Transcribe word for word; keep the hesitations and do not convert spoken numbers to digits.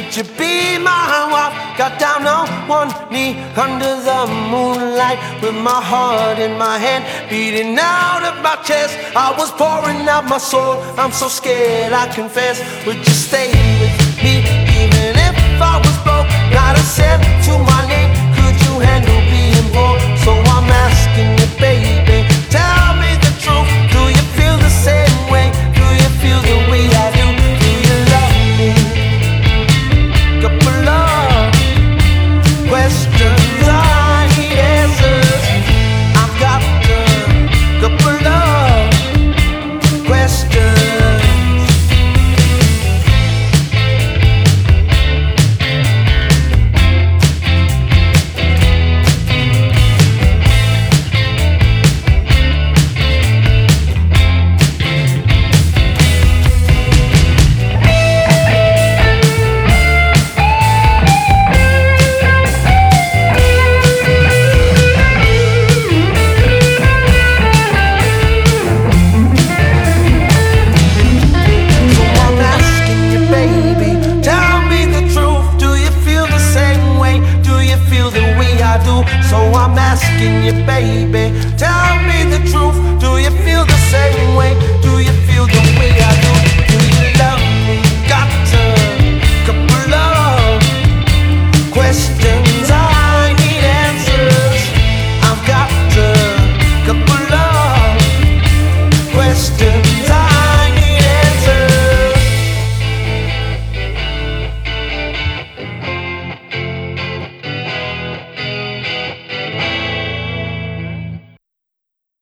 Would you be my wife? Got down on one knee under the moonlight, with my heart in my hand, beating out of my chest. I was pouring out my soul, I'm so scared I confess. Would you stay with me?